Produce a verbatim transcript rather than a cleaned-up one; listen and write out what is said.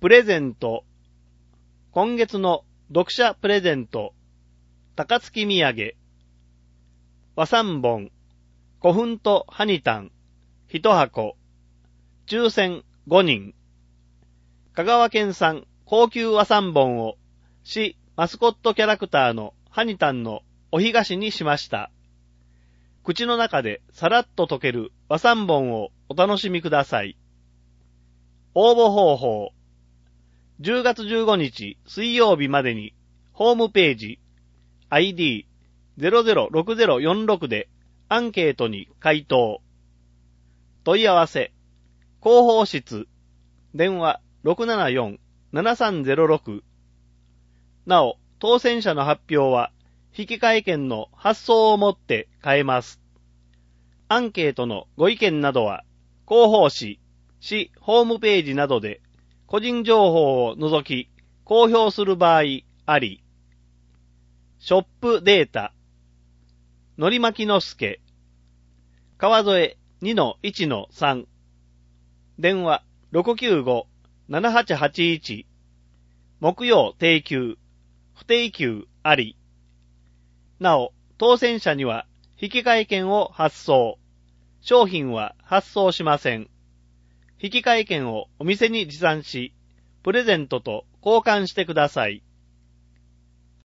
プレゼント。今月の読者プレゼント。高槻土産。和三本。古墳とハニタン。一箱。抽選ごにん。香川県産高級和三本を市マスコットキャラクターのハニタンのお干菓子にしました。口の中でさらっと溶ける和三本をお楽しみください。応募方法。じゅうがつじゅうごにち水曜日までにホームページ アイディーゼロゼロろくゼロよんろく でアンケートに回答。問い合わせ広報室電話 ろくななよん ななさんゼロろく。なお当選者の発表は引換券の発送をもって変えます。アンケートのご意見などは広報誌市ホームページなどで個人情報を除き公表する場合あり。ショップデータ。のりまきのすけ。川添 にのいちのさん。電話 ろくきゅうご ななはちはちいち。木曜定休。不定休あり。なお、当選者には引換券を発送。商品は発送しません。引換券をお店に持参し、プレゼントと交換してください。